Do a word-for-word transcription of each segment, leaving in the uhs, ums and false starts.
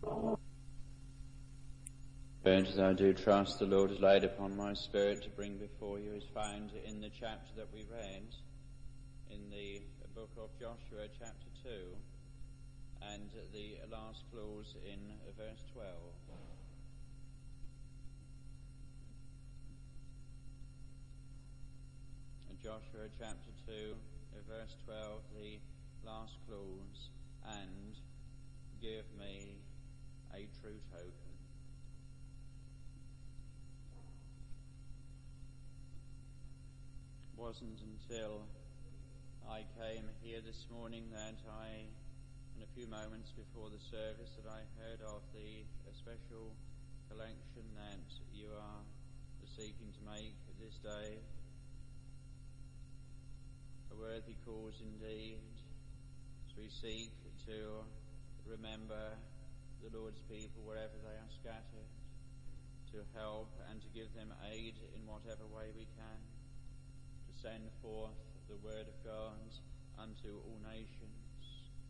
As I do trust the Lord has laid upon my spirit to bring before you is found in the chapter that we read in the book of Joshua, chapter two, and the last clause in verse twelve. Joshua chapter two, verse twelve, the last clause, and give me a true token. It wasn't until I came here this morning that I, in a few moments before the service, that I heard of the special collection that you are seeking to make this day. A worthy cause indeed, as we seek to remember the Lord's people wherever they are scattered, to help and to give them aid in whatever way we can, to send forth the word of God unto all nations.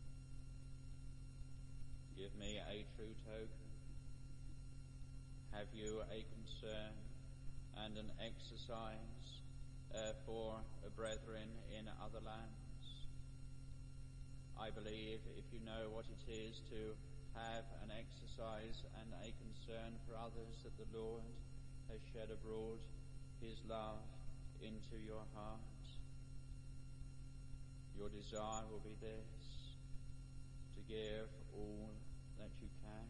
Give me a true token. Have you a concern and an exercise uh, for uh, brethren in other lands? I believe if you know what it is to have an exercise and a concern for others, that the Lord has shed abroad his love into your heart. Your desire will be this, to give all that you can.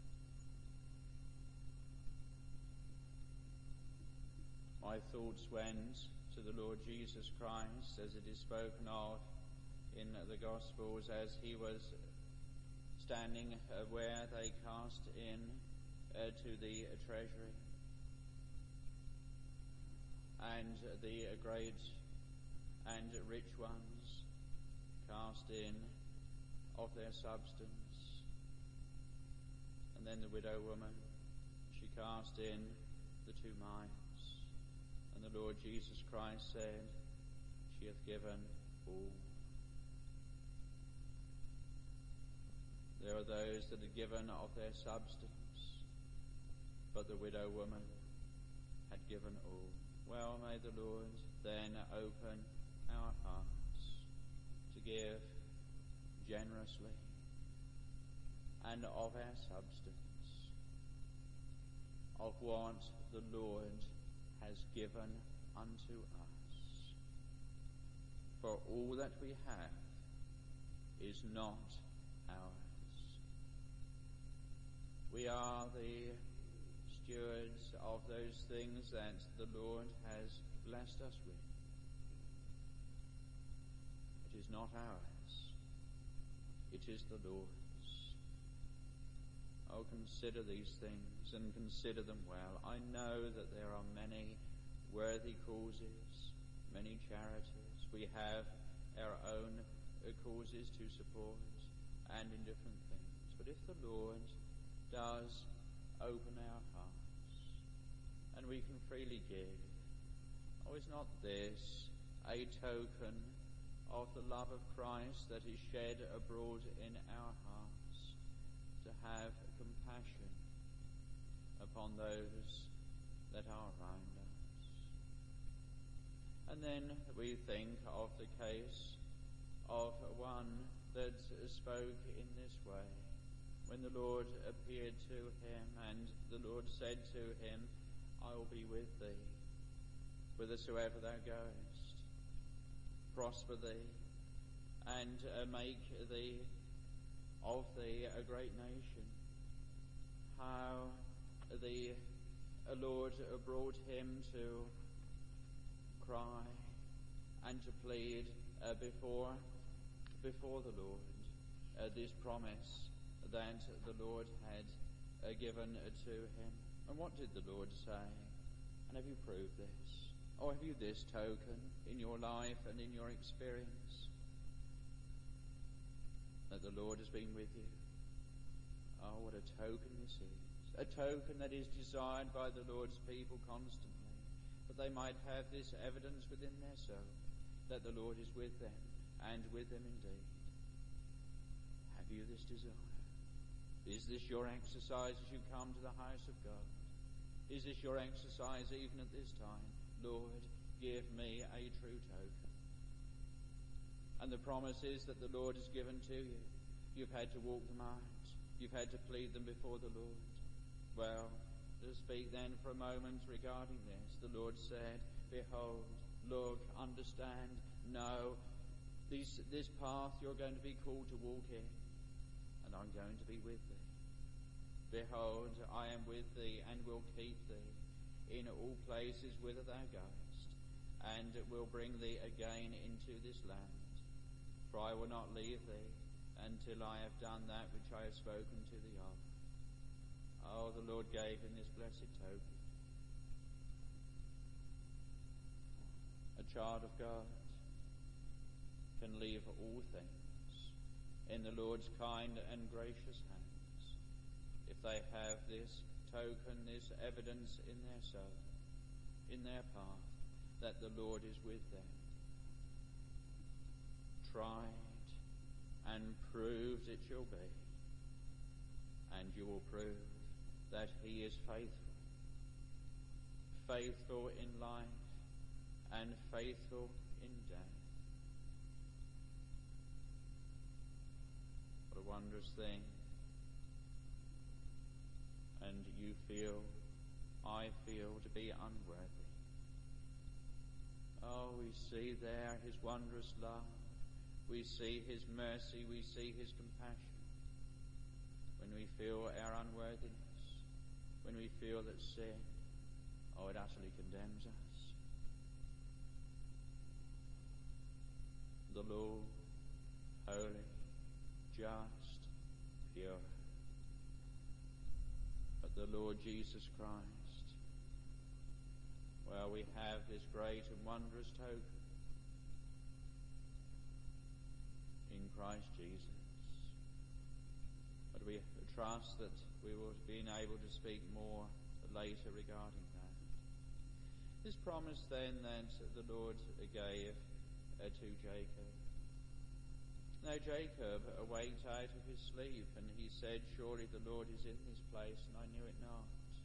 My thoughts went to the Lord Jesus Christ, as it is spoken of in the Gospels, as he was standing uh, where they cast in uh, to the uh, treasury, and uh, the uh, great and rich ones cast in of their substance. And then the widow woman, she cast in the two mites. And the Lord Jesus Christ said, she hath given all. There are those that are given of their substance, but the widow woman had given all. Well, may the Lord then open our hearts to give generously and of our substance, of what the Lord has given unto us. For all that we have is not ours. We are the stewards of those things that the Lord has blessed us with. It is not ours. It is the Lord's. Oh, consider these things and consider them well. I know that there are many worthy causes, many charities. We have our own uh, causes to support and in different things. But if the Lord does open our hearts and we can freely give, oh, is not this a token of the love of Christ that is shed abroad in our hearts, to have compassion upon those that are around us? And then we think of the case of one that spoke in this way, when the Lord appeared to him, and the Lord said to him, I will be with thee whithersoever thou goest, prosper thee, and uh, make thee of thee a great nation. How the uh, Lord uh, brought him to cry and to plead uh, before before the Lord uh, this promise that the Lord had uh, given uh, to him. And what did the Lord say? And have you proved this? Or have you this token in your life and in your experience, that the Lord has been with you? Oh, what a token this is. A token that is desired by the Lord's people constantly, that they might have this evidence within their soul, that the Lord is with them, and with them indeed. Have you this desire? Is this your exercise as you come to the house of God? Is this your exercise even at this time? Lord, give me a true token. And the promise is that the Lord has given to you. You've had to walk them out. You've had to plead them before the Lord. Well, to speak then for a moment regarding this, the Lord said, behold, look, understand, know, this, this path you're going to be called to walk in, and I'm going to be with thee. Behold, I am with thee and will keep thee in all places whither thou goest, and will bring thee again into this land. For I will not leave thee until I have done that which I have spoken to thee of. Oh, the Lord gave him this blessed token. A child of God can leave all things in the Lord's kind and gracious hands if they have this token, this evidence in their soul, in their path, that the Lord is with them. Tried and proved it shall be, and you will prove that he is faithful, faithful in life and faithful in death. What a wondrous thing. And you feel, I feel, to be unworthy. Oh, we see there his wondrous love. We see his mercy. We see his compassion. When we feel our unworthiness, when we feel that sin, oh, it utterly condemns us. The Lord, holy, just, pure. But the Lord Jesus Christ, well, we have this great and wondrous token in Christ Jesus. But we trust that we will be able to speak more later regarding that. This promise then that the Lord gave uh, to Jacob. Now Jacob awaked out of his sleep, and he said, surely the Lord is in this place, and I knew it not.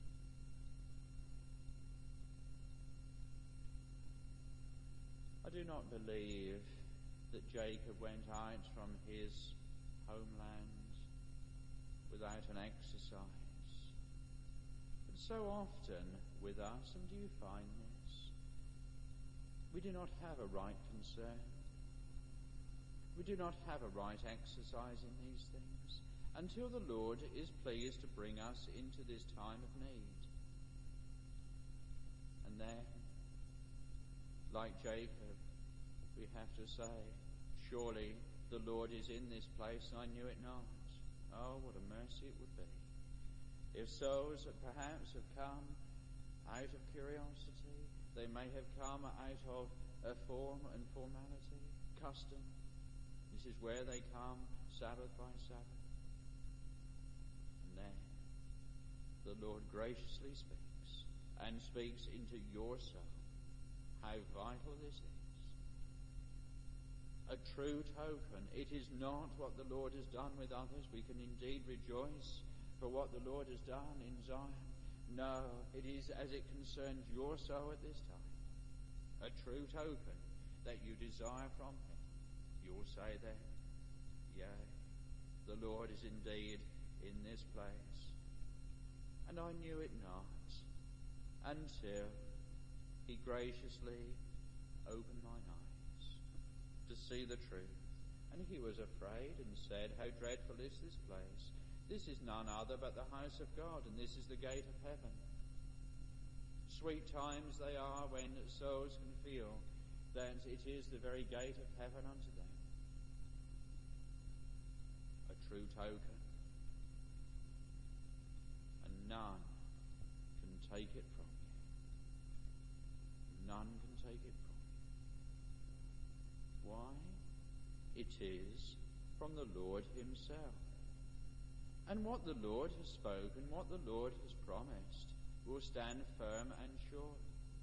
I do not believe that Jacob went out from his homeland without an exercise. But so often with us, and do you find this, we do not have a right concern. We do not have a right exercise in these things until the Lord is pleased to bring us into this time of need. And then, like Jacob, we have to say, surely the Lord is in this place, and I knew it not. Oh, what a mercy it would be if souls that perhaps have come out of curiosity, they may have come out of a form and formality, custom. This is where they come, Sabbath by Sabbath. And then the Lord graciously speaks, and speaks into your soul. How vital this is. A true token. It is not what the Lord has done with others. We can indeed rejoice for what the Lord has done in Zion. No, it is as it concerns your soul at this time. A true token that you desire from him. You will say then, yea, the Lord is indeed in this place. And I knew it not until he graciously opened mine eyes to see the truth. And he was afraid and said, how dreadful is this place? This is none other but the house of God, and this is the gate of heaven. Sweet times they are when souls can feel that it is the very gate of heaven unto them. A true token, and none can take it from you. None can take it from you. Why? It is from the Lord himself. And what the Lord has spoken, what the Lord has promised, will stand firm and sure.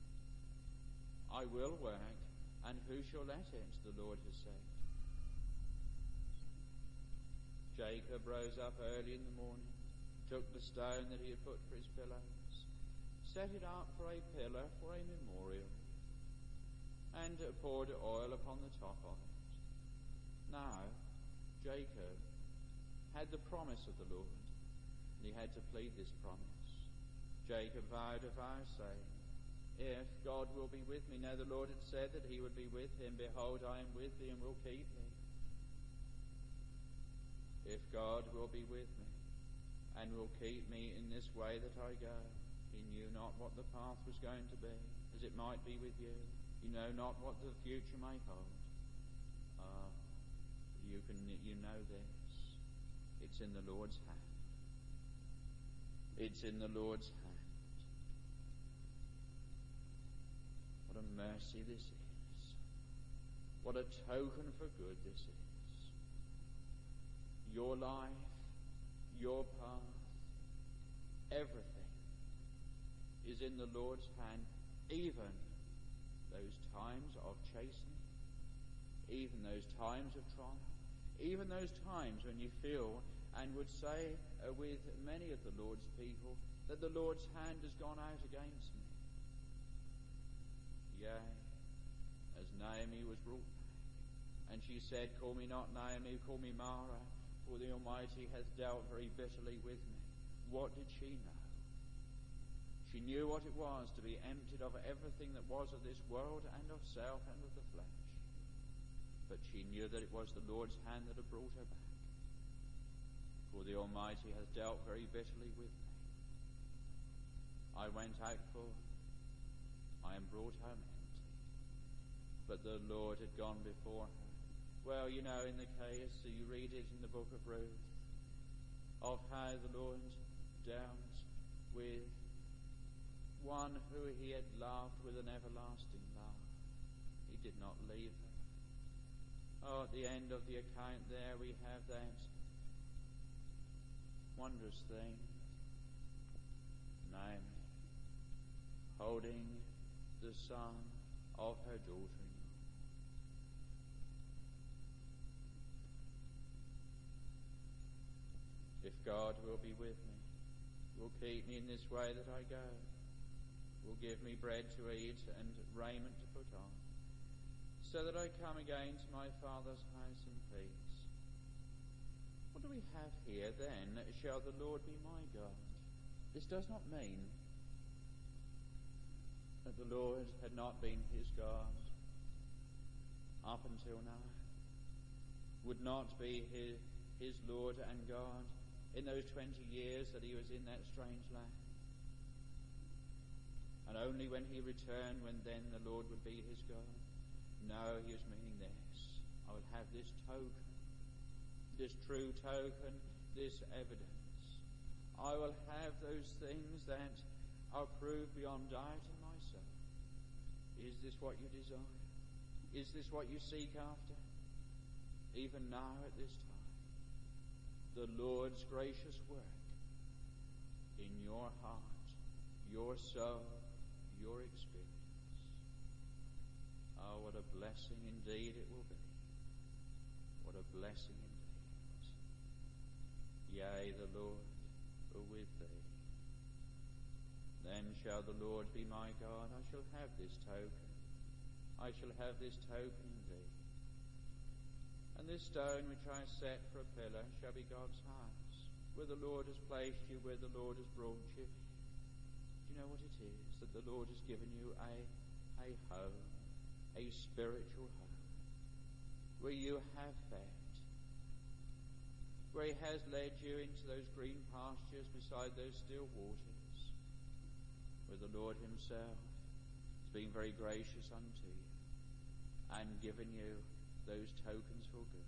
I will work, and who shall let it, the Lord has said. Jacob rose up early in the morning, took the stone that he had put for his pillows, set it up for a pillar, for a memorial, and poured oil upon the top of it. Now, Jacob had the promise of the Lord, and he had to plead this promise. Jacob vowed a vow, saying, if God will be with me. Now the Lord had said that he would be with him. Behold, I am with thee and will keep thee. If God will be with me and will keep me in this way that I go. He knew not what the path was going to be, as it might be with you. You know not what the future may hold. Ah, you can, you know this. It's in the Lord's hand. It's in the Lord's hand. What a mercy this is. What a token for good this is. Your life, your path, everything is in the Lord's hand, even those times of chastening, even those times of trial, even those times when you feel and would say uh, with many of the Lord's people that the Lord's hand has gone out against me. Yea, as Naomi was brought back, and she said, call me not Naomi, call me Mara, for the Almighty hath dealt very bitterly with me. What did she know? She knew what it was to be emptied of everything that was of this world and of self and of the flesh. But she knew that it was the Lord's hand that had brought her back. For the Almighty hath dealt very bitterly with me. I went out full, I am brought home empty. But the Lord had gone before her. Well, you know, in the case, so you read it in the book of Ruth, of how the Lord dealt with one who he had loved with an everlasting love. He did not leave her. Oh, at the end of the account there we have that wondrous thing. Naomi holding the son of her daughter-in-law. If God will be with me, will keep me in this way that I go, will give me bread to eat and raiment to put on, so that I come again to my Father's house in peace. What do we have here then? Shall the Lord be my God? This does not mean that the Lord had not been his God up until now, would not be his, his Lord and God in those twenty years that he was in that strange land. And only when he returned, when then the Lord would be his God. No, he was meaning this. I will have this token, this true token, this evidence. I will have those things that are proved beyond doubt in myself. Is this what you desire? Is this what you seek after? Even now at this time, the Lord's gracious work in your heart, your soul, your experience. Oh, what a blessing indeed it will be. What a blessing indeed. Yea, the Lord with thee. Then shall the Lord be my God. I shall have this token. I shall have this token in thee. And this stone which I set for a pillar shall be God's house, where the Lord has placed you, where the Lord has brought you. Do you know what it is? That the Lord has given you a, a home, a spiritual home, where you have fed, where he has led you into those green pastures beside those still waters, where the Lord himself has been very gracious unto you and given you those tokens for good.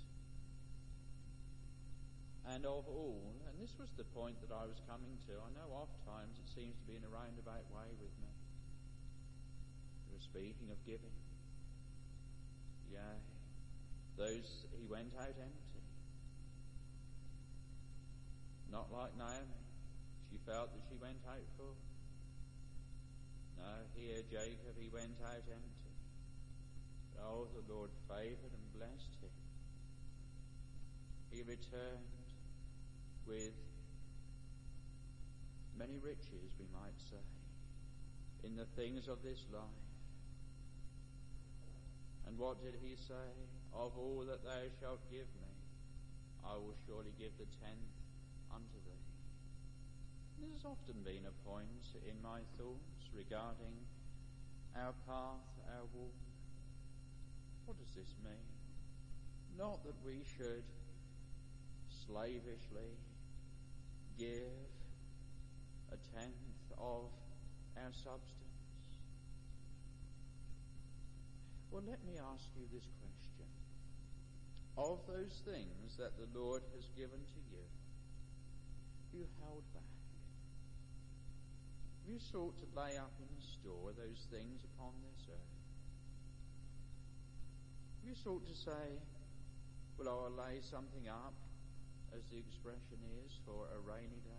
And of all, and this was the point that I was coming to, I know oft times it seems to be in a roundabout way with me. We were speaking of giving. Yea, those, he went out empty. Not like Naomi. She felt that she went out full. No, here Jacob, he went out empty. Oh, the Lord favored and blessed him. he returned with many riches, we might say, in the things of this life. And what did he say? Of all that thou shalt give me, I will surely give the tenth unto thee. This has often been a point in my thoughts regarding our path, our walk. What does this mean? Not that we should slavishly give a tenth of our substance. Well, let me ask you this question. Of those things that the Lord has given to you, have you held back? Have you sought to lay up in store those things upon this earth? Have you sought to say, well, I'll lay something up, as the expression is, for a rainy day?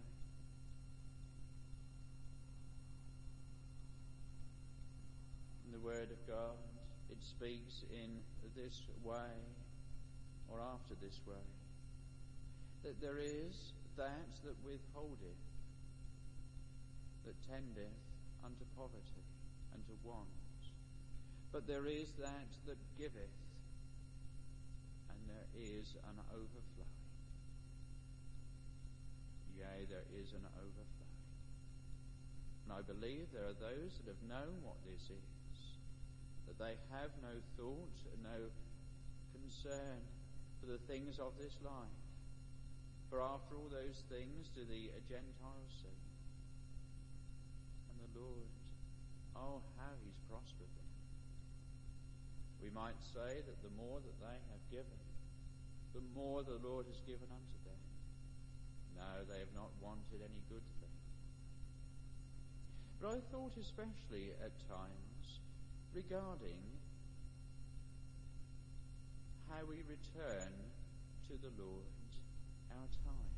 In the Word of God, it speaks in this way, or after this way, that there is that that withholdeth, that tendeth unto poverty and to want. But there is that that giveth, and there is an overflow. Yea, there is an overflow. And I believe there are those that have known what this is, that they have no thought, no concern for the things of this life. For after all those things do the Gentiles seek. And the Lord, oh, how he's prospered them. We might say that the more that they have given, the more the Lord has given unto them. No, they have not wanted any good thing. But I thought especially at times regarding how we return to the Lord our time.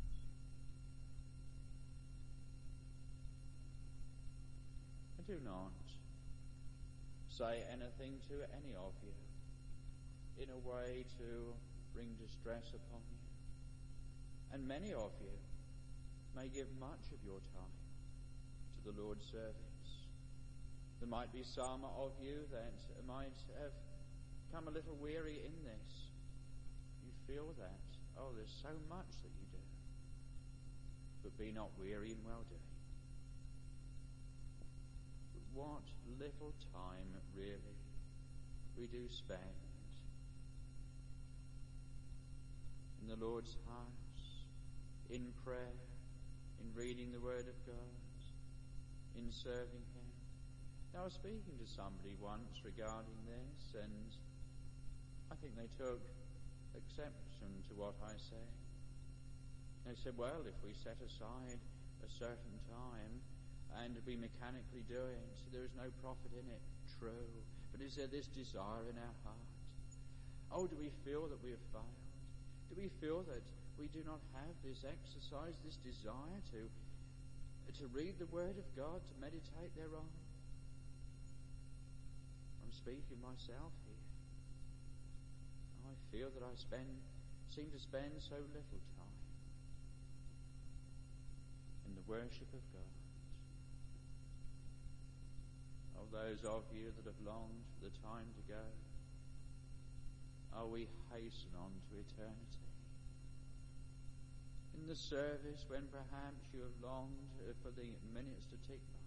I do not say anything to any of you in a way to bring distress upon you. And many of you may give much of your time to the Lord's service. There might be some of you that might have come a little weary in this. You feel that, oh, there's so much that you do. But be not weary in well-doing. But what little time, really, we do spend in the Lord's house, in prayer, in reading the Word of God, in serving Him. Now, I was speaking to somebody once regarding this, and I think they took exception to what I said. They said, well, if we set aside a certain time and we mechanically do it, there is no profit in it. True. But is there this desire in our heart? Oh, do we feel that we have failed? Do we feel that we do not have this exercise, this desire to, to read the Word of God, to meditate thereon? I'm speaking myself here. I feel that I spend, seem to spend so little time in the worship of God. Oh, those of you that have longed for the time to go, oh, we hasten on to eternity. In the service when perhaps you have longed for the minutes to tick by.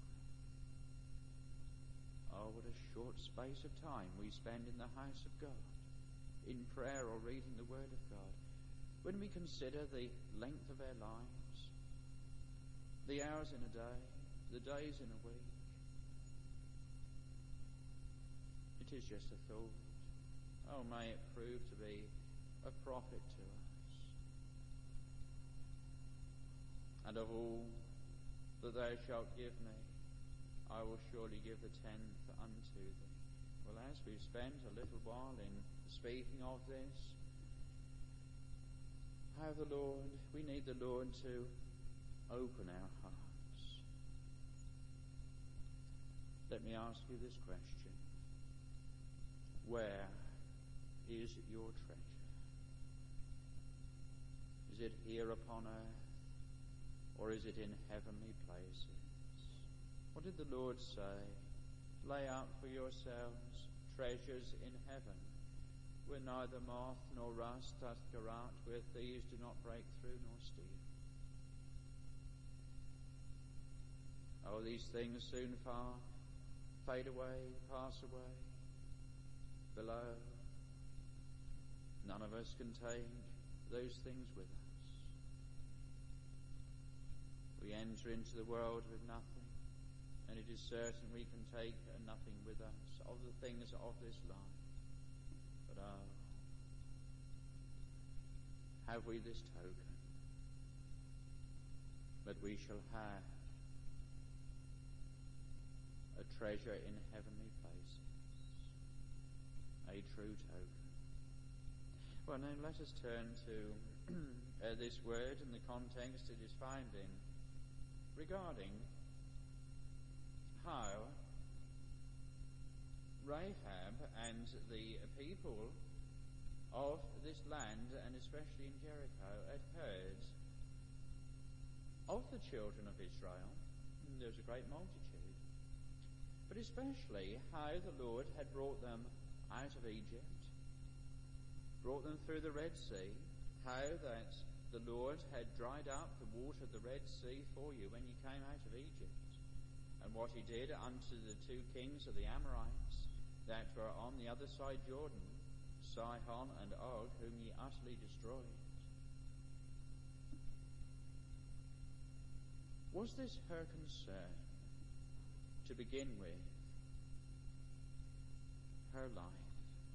Oh, what a short space of time we spend in the house of God, in prayer or reading the Word of God. When we consider the length of our lives, the hours in a day, the days in a week, it is just a thought. Oh, may it prove to be a profit to us. And of all that thou shalt give me, I will surely give the tenth unto thee. Well, as we've spent a little while in speaking of this, how the Lord, we need the Lord to open our hearts. Let me ask you this question. Where is your treasure? Is it here upon earth, or is it in heavenly places? What did the Lord say? Lay up for yourselves treasures in heaven, where neither moth nor rust doth corrupt, where thieves do not break through nor steal. Oh, these things soon far fade away, pass away. Below, none of us can take those things with us. We enter into the world with nothing, and it is certain we can take nothing with us of the things of this life. But oh, have we this token that we shall have a treasure in heavenly places, a true token. Well, now let us turn to uh, this word and the context it is found in, regarding how Rahab and the people of this land, and especially in Jericho, had heard of the children of Israel. There was a great multitude. But especially how the Lord had brought them out of Egypt, brought them through the Red Sea, how that the Lord had dried up the water of the Red Sea for you when you came out of Egypt, and what he did unto the two kings of the Amorites that were on the other side Jordan, Sihon and Og, whom ye utterly destroyed. Was this her concern to begin with? Her life,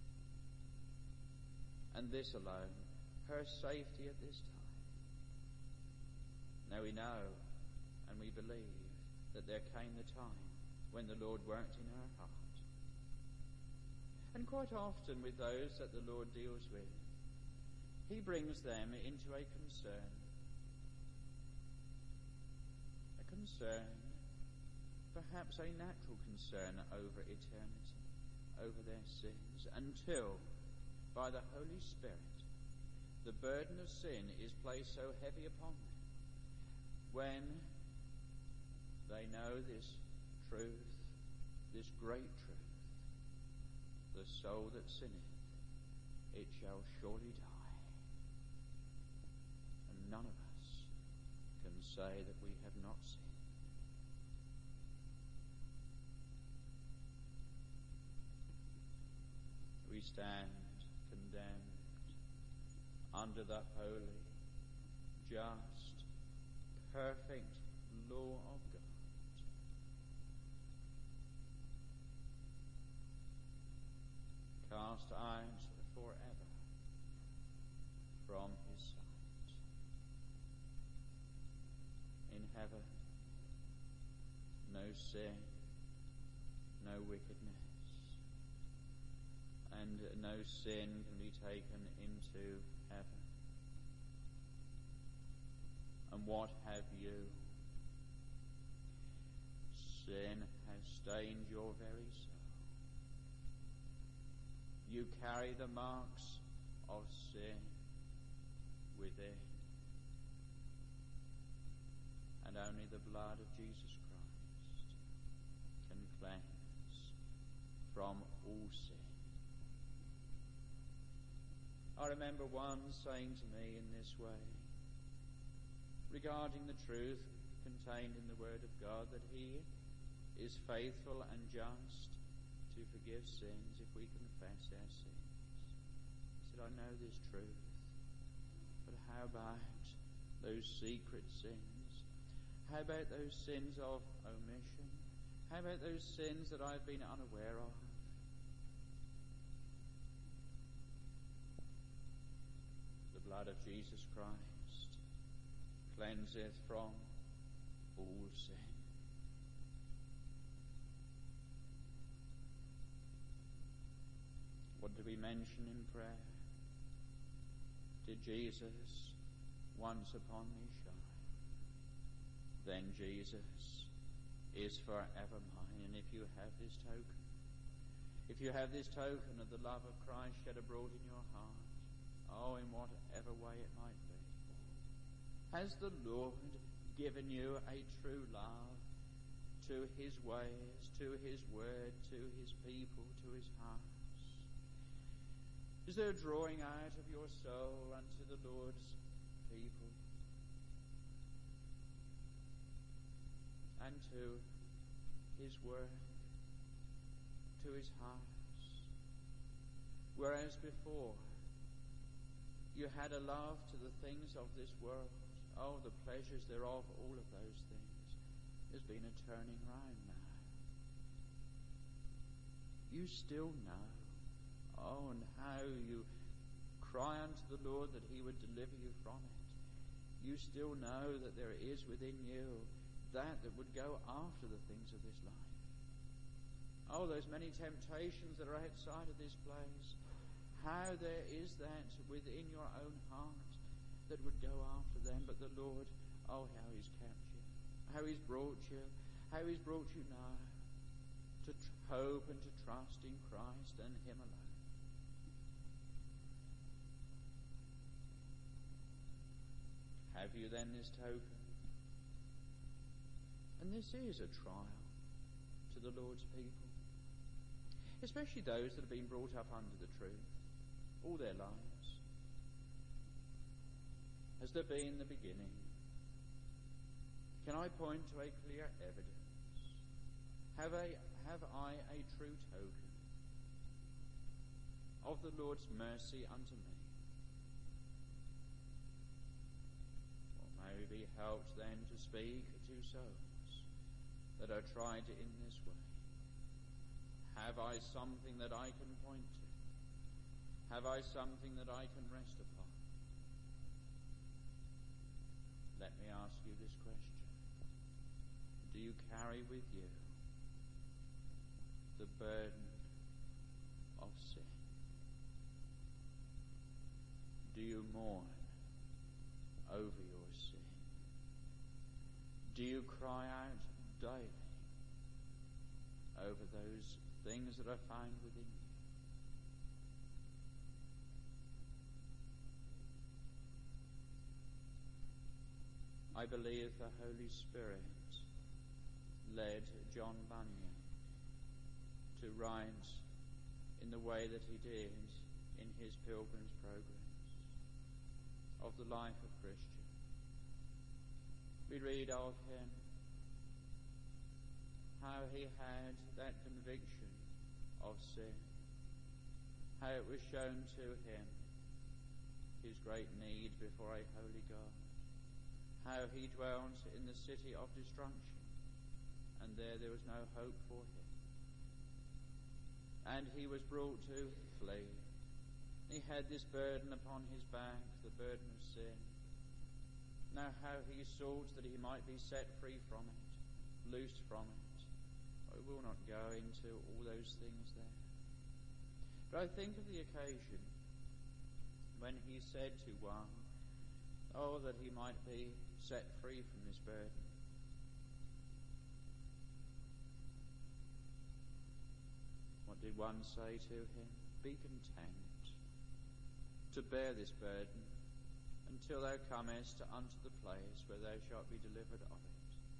and this alone, her safety at this time? Now we know and we believe that there came the time when the Lord worked in her heart. And quite often with those that the Lord deals with, he brings them into a concern. A concern, perhaps a natural concern over eternity, over their sins, until by the Holy Spirit the burden of sin is placed so heavy upon them, when they know this truth, this great truth: the soul that sinneth, it shall surely die. And none of us can say that we have not sinned. We stand condemned under the holy, just, perfect law of God. Cast out forever from his sight. In heaven, no sin, no wickedness, and no sin can be taken into heaven. And what have you? Sin has stained your very soul. You carry the marks of sin within, and only the blood of Jesus Christ can cleanse from all sin. I remember one saying to me in this way, regarding the truth contained in the Word of God, that he is faithful and just to forgive sins if we confess our sins. He said, I know this truth, but how about those secret sins? How about those sins of omission? How about those sins that I've been unaware of? The blood of Jesus Christ cleanseth from all sin. What did we mention in prayer? Did Jesus once upon me shine? Then Jesus is forever mine. And if you have this token, if you have this token of the love of Christ shed abroad in your heart, oh, in whatever way it might be, Has the Lord given you a true love to his ways, to his word, to his people, to his house? Is there a drawing out of your soul unto the Lord's people and to his word, to his house? Whereas before you had a love to the things of this world, oh, the pleasures thereof, all of those things, there's been a turning round now. You still know, oh, and how you cry unto the Lord that he would deliver you from it. You still know that there is within you that that would go after the things of this life. Oh, those many temptations that are outside of this place, how there is that within your own heart that would go after them. But the Lord, oh, how he's kept you, how he's brought you, how he's brought you now to tr- hope and to trust in Christ and him alone. Have you then this token? And this is a trial to the Lord's people, especially those that have been brought up under the truth all their lives. Has there been the beginning? Can I point to a clear evidence? Have I, have I a true token of the Lord's mercy unto me? Or may we be helped then to speak to souls that are tried in this way. Have I something that I can point to? Have I something that I can rest upon? Let me ask you this question. Do you carry with you the burden of sin? Do you mourn over your sin? Do you cry out daily over those things that are found within you? I believe the Holy Spirit led John Bunyan to write in the way that he did in his Pilgrim's Progress of the life of Christian. We read of him how he had that conviction of sin, how it was shown to him his great need before a holy God, how he dwelt in the city of destruction, and there there was no hope for him. And he was brought to flee. He had this burden upon his back, the burden of sin. Now how he sought that he might be set free from it, loosed from it. I will not go into all those things there. But I think of the occasion when he said to one, oh, that he might be set free from this burden. What did one say to him? Be content to bear this burden until thou comest unto the place where thou shalt be delivered of it.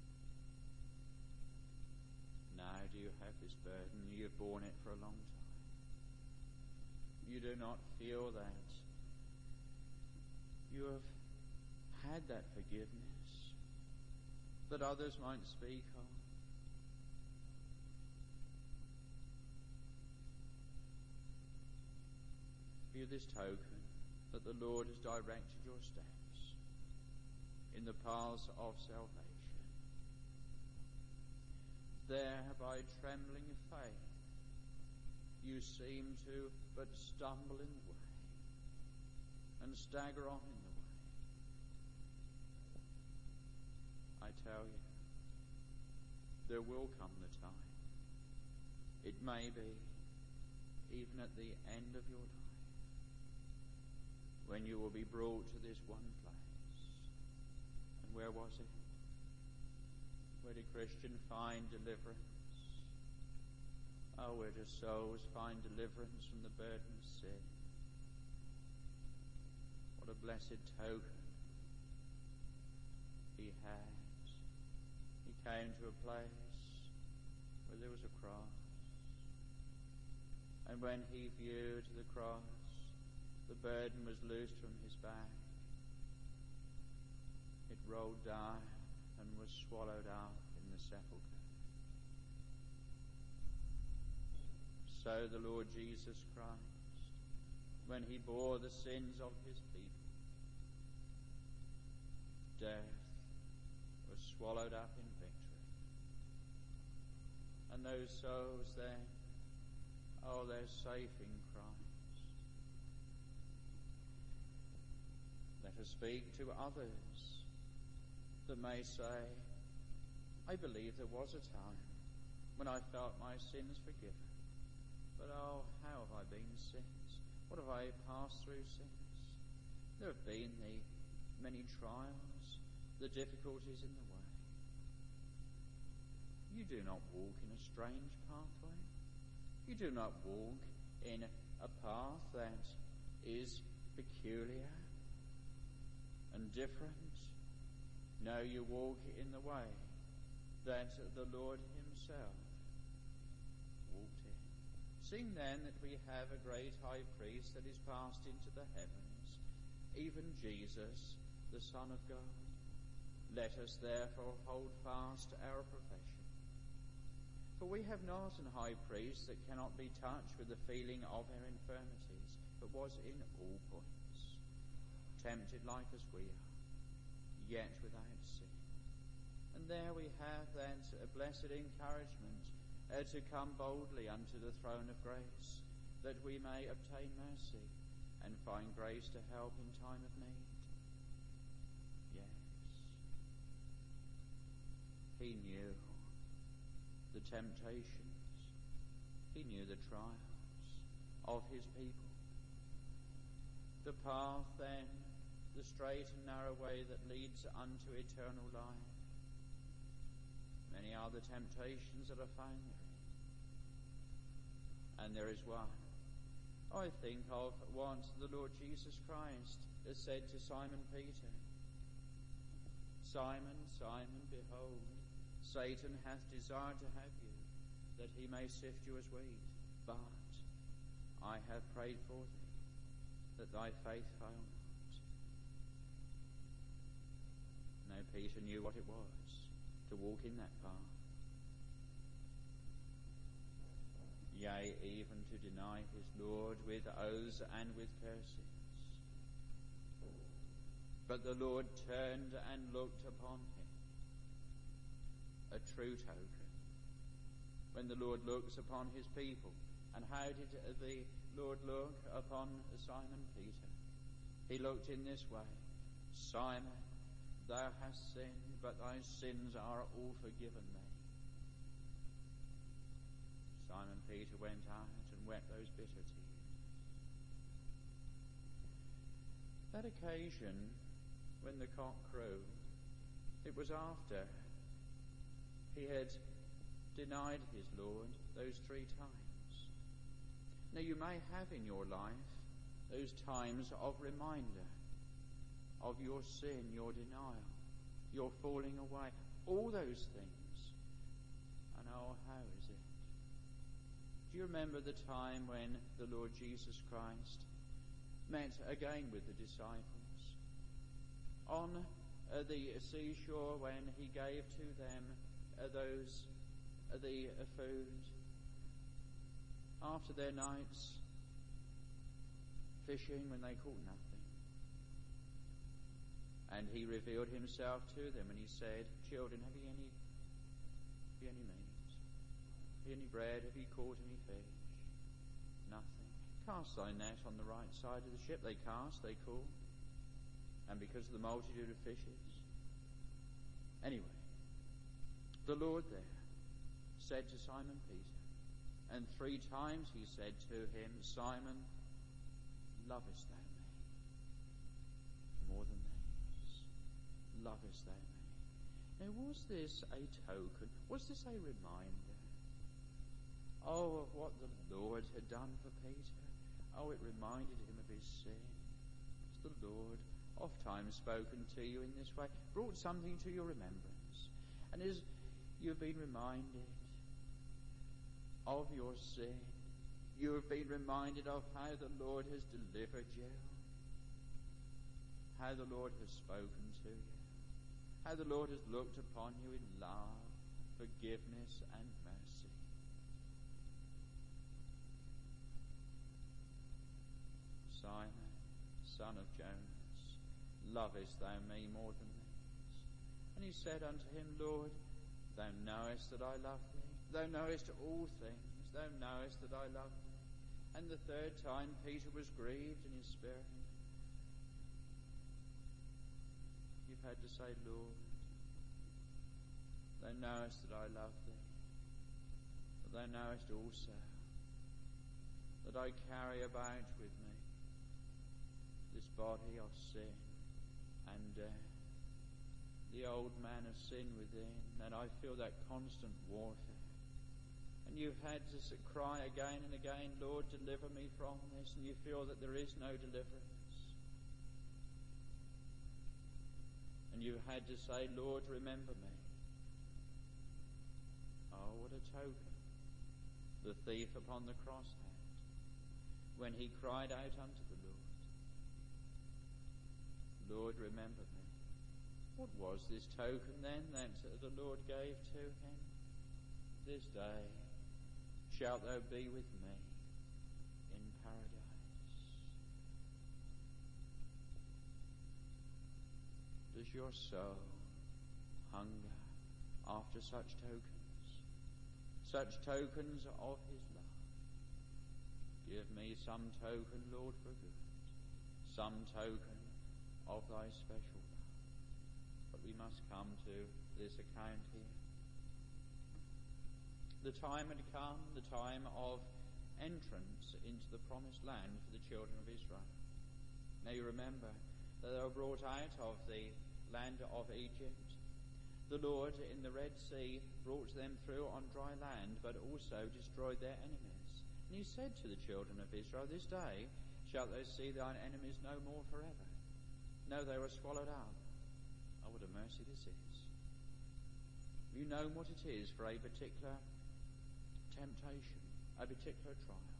Now do you have this burden? You have borne it for a long time. You do not feel that you have had that forgiveness that others might speak of. Be this token that the Lord has directed your steps in the paths of salvation. There by trembling faith you seem to but stumble in the way and stagger on in the way. I tell you, there will come the time, it may be even at the end of your life, when you will be brought to this one place. And where was it? Where did Christian find deliverance? Oh, where do souls find deliverance from the burden of sin? What a blessed token had. He came to a place where there was a cross. And when he viewed the cross, the burden was loosed from his back. It rolled down and was swallowed up in the sepulchre. So the Lord Jesus Christ, when he bore the sins of his people, death was swallowed up in victory. And those souls then, oh, they're safe in Christ. Let us speak to others that may say, I believe there was a time when I felt my sins forgiven. But oh, how have I been since? What have I passed through since? There have been the many trials, the difficulties in the way. You do not walk in a strange pathway. You do not walk in a path that is peculiar and different. No, you walk in the way that the Lord himself walked in. Seeing then that we have a great high priest that is passed into the heavens, even Jesus, the Son of God, let us therefore hold fast our profession. For we have not an high priest that cannot be touched with the feeling of our infirmities, but was in all points tempted like as we are, yet without sin. And there we have that uh, blessed encouragement uh, to come boldly unto the throne of grace, that we may obtain mercy and find grace to help in time of need. Yes, he knew the temptations, he knew the trials of his people. The path then, the straight and narrow way that leads unto eternal life. Many are the temptations that are found therein. And there is one. I think of what the Lord Jesus Christ has said to Simon Peter. Simon, Simon, behold, Satan hath desired to have you, that he may sift you as wheat. But I have prayed for thee, that thy faith fail not. No, Peter knew what it was to walk in that path. Yea, even to deny his Lord with oaths and with curses. But the Lord turned and looked upon him. A true token. When the Lord looks upon his people. And how did the Lord look upon Simon Peter? He looked in this way. Simon, thou hast sinned, but thy sins are all forgiven thee. Simon Peter went out and wept those bitter tears. That occasion, when the cock crowed, it was after he had denied his Lord those three times. Now you may have in your life those times of reminder of your sin, your denial, your falling away, all those things. And oh, how is it? Do you remember the time when the Lord Jesus Christ met again with the disciples on uh, the seashore, when he gave to them uh, those uh, the uh, food after their nights fishing, when they caught nothing? And he revealed himself to them, and he said, children, have ye any, have ye any meat? Have ye any bread? Have ye caught any fish? Nothing. Cast thy net on the right side of the ship. They cast, they caught. And because of the multitude of fishes. Anyway, the Lord there said to Simon Peter, and three times he said to him, Simon, lovest thou me more than these? Lovest thou me? Now, was this a token? Was this a reminder? Oh, of what the Lord had done for Peter. Oh, it reminded him of his sin. The Lord oft times spoken to you in this way, brought something to your remembrance. And as you've been reminded of your sin, you have been reminded of how the Lord has delivered you, how the Lord has spoken to you, how the Lord has looked upon you in love, forgiveness and mercy. Simon, son of Jonas, lovest thou me more than these? And he said unto him, Lord, thou knowest that I love thee. Thou knowest all things. Thou knowest that I love thee. And the third time Peter was grieved in his spirit. You've had to say, Lord, thou knowest that I love thee. But thou knowest also that I carry about with me this body of sin and death, the old man of sin within, and I feel that constant warfare. And you've had to cry again and again, Lord, deliver me from this, and you feel that there is no deliverance. And you've had to say, Lord, remember me. Oh, what a token the thief upon the cross had when he cried out unto the Lord, Lord, remember me. What was this token then that the Lord gave to him? This day shalt thou be with me in paradise. Does your soul hunger after such tokens, such tokens of his love? Give me some token, Lord, for good, some token of thy special love. But we must come to this account here. The time had come, the time of entrance into the promised land for the children of Israel. Now you remember that they were brought out of the land of Egypt. The Lord in the Red Sea brought them through on dry land, but also destroyed their enemies. And he said to the children of Israel, this day shalt thou see thine enemies no more forever. No, they were swallowed up. Oh, what a mercy this is. You know what it is for a particular temptation, a particular trial,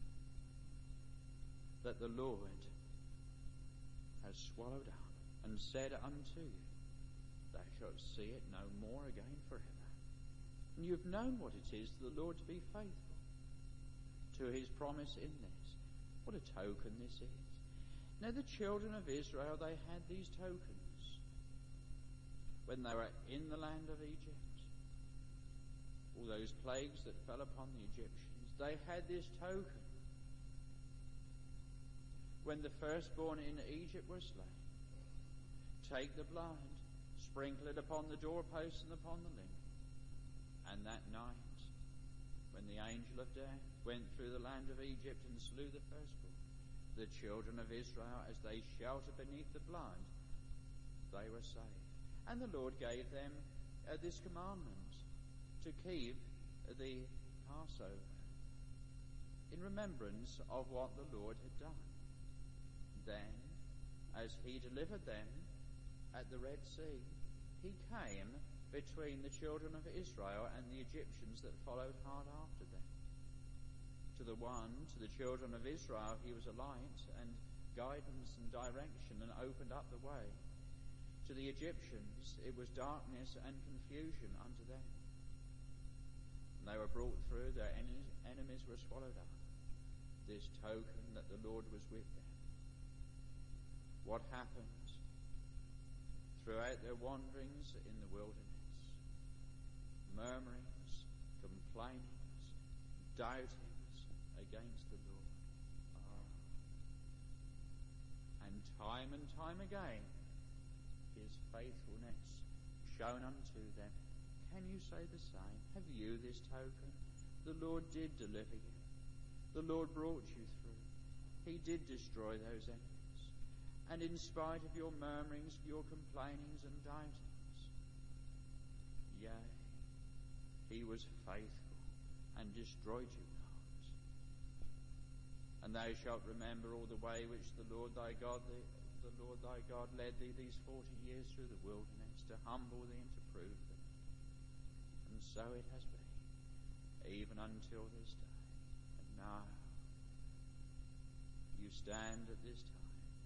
that the Lord has swallowed up and said unto you, thou shalt see it no more again forever. And you've known what it is for the Lord to be faithful to his promise in this. What a token this is. Now the children of Israel, they had these tokens when they were in the land of Egypt. All those plagues that fell upon the Egyptians, they had this token when the firstborn in Egypt were slain. Take the blood, sprinkle it upon the doorposts and upon the lintel. And that night, when the angel of death went through the land of Egypt and slew the firstborn, the children of Israel, as they sheltered beneath the blood, they were saved. And the Lord gave them uh, this commandment to keep the Passover in remembrance of what the Lord had done. Then, as he delivered them at the Red Sea, he came between the children of Israel and the Egyptians that followed hard after them. To the one, to the children of Israel, he was a light and guidance and direction and opened up the way. To the Egyptians, it was darkness and confusion unto them. And they were brought through, their en- enemies were swallowed up. This token that the Lord was with them. What happened throughout their wanderings in the wilderness? Murmurings, complainings, doubtings against the Lord. Oh. And time and time again, his faithfulness shown unto them. Can you say the same? Have you this token? The Lord did deliver you. The Lord brought you through. He did destroy those enemies. And in spite of your murmurings, your complainings and doubtings, yea, he was faithful and destroyed you not. And thou shalt remember all the way which the Lord thy God the Lord thy God led thee these forty years through the wilderness to humble thee and to prove thee. And so it has been, even until this day. And now you stand at this time.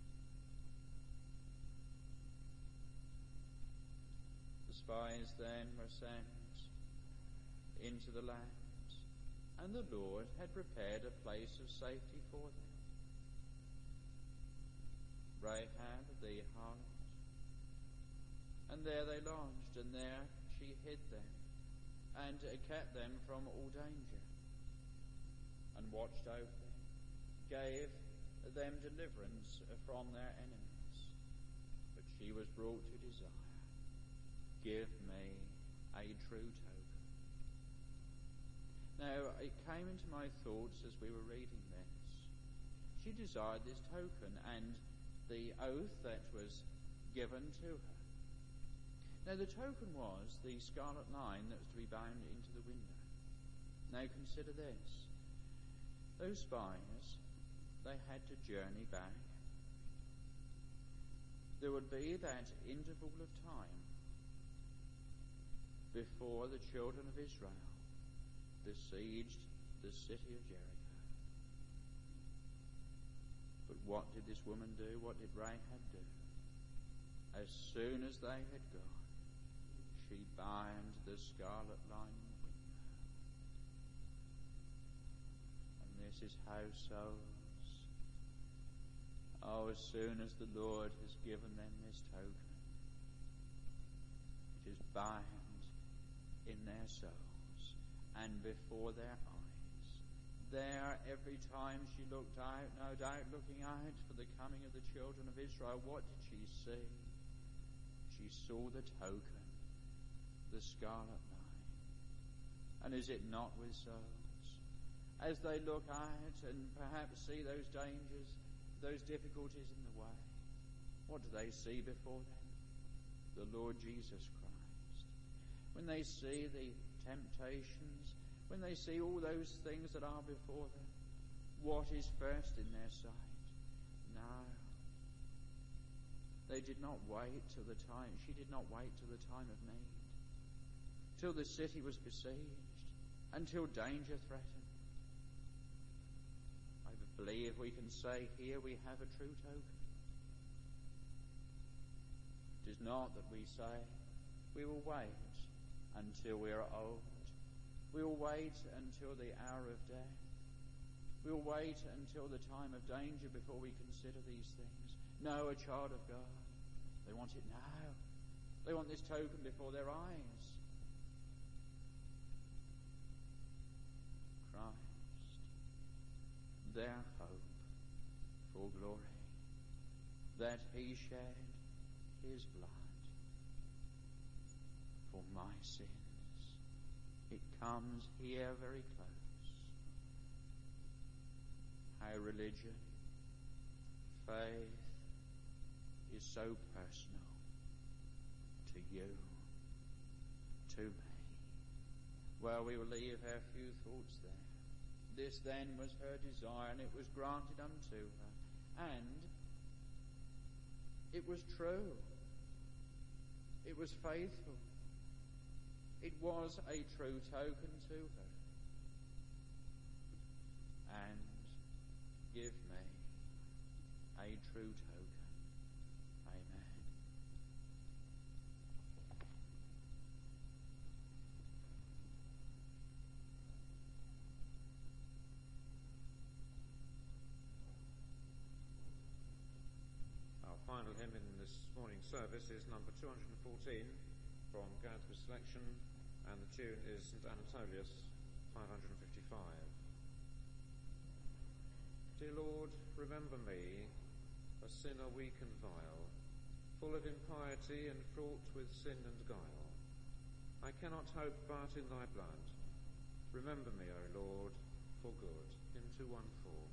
The spies then were sent into the land, and the Lord had prepared a place of safety for them. Rahab the harlot, and there they lodged, and there she hid them, and kept them from all danger, and watched over them, gave them deliverance from their enemies. But she was brought to desire, give me a true token. Now it came into my thoughts as we were reading this. She desired this token and the oath that was given to her. Now the token was the scarlet line that was to be bound into the window. Now consider this. Those spies, they had to journey back. There would be that interval of time before the children of Israel besieged the city of Jericho. But what did this woman do? What did Rahab do? As soon as they had gone, she bound the scarlet line in the window. And this is how souls, oh, as soon as the Lord has given them this token, it is bound in their souls and before their eyes. There, every time she looked out, no doubt looking out for the coming of the children of Israel, what did she see? She saw the token, the scarlet line. And is it not with souls? As they look out and perhaps see those dangers, those difficulties in the way, what do they see before them? The Lord Jesus Christ. When they see the temptations, when they see all those things that are before them, what is first in their sight? No. They did not wait till the time, she did not wait till the time of need, till the city was besieged, until danger threatened. I believe we can say here we have a true token. It is not that we say we will wait until we are old. We will wait until the hour of death. We will wait until the time of danger before we consider these things. No, a child of God, they want it now. They want this token before their eyes. Christ, their hope for glory, that he shed his blood for my sins. It comes here very close. How religion, faith is so personal to you, to me. Well, we will leave our few thoughts there. This then was her desire, and it was granted unto her. And it was true. It was faithful. It was a true token to her. And give me a true token. Amen. Our final hymn in this morning's service is number two hundred fourteen from Gadsby's selection, and the tune is Saint Anatolius, five hundred fifty-five. Dear Lord, remember me, a sinner weak and vile, full of impiety and fraught with sin and guile. I cannot hope but in thy blood. Remember me, O Lord, for good. Hymn two one four.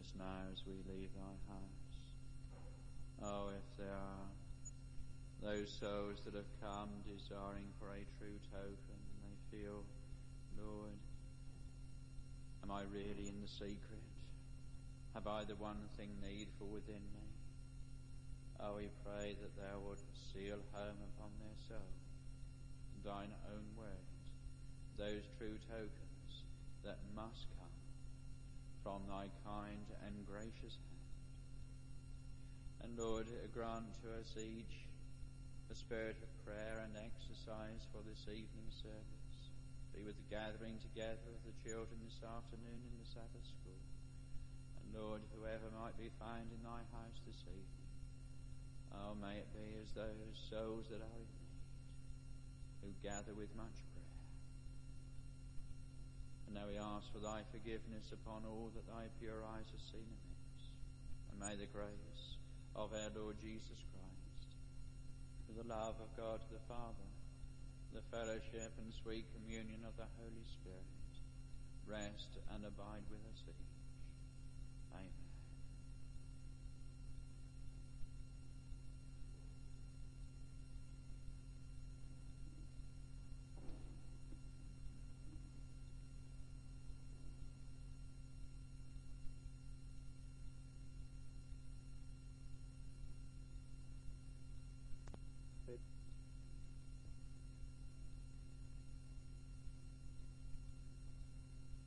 us now as we leave thy house. Oh, if there are those souls that have come desiring for a true token, and they feel, Lord, am I really in the secret? Have I the one thing needful within me? Oh, we pray that thou would seal home upon their soul thine own word, those true tokens that must come from thy kind and gracious hand. And Lord, grant to us each a spirit of prayer and exercise for this evening service. Be with the gathering together of the children this afternoon in the Sabbath school. And Lord, whoever might be found in thy house this evening, oh, may it be as those souls that are in need, who gather with much prayer. And now we ask for thy forgiveness upon all that thy pure eyes have seen amiss. And may the grace of our Lord Jesus Christ, the love of God the Father, the fellowship and sweet communion of the Holy Spirit, rest and abide with us each. Amen.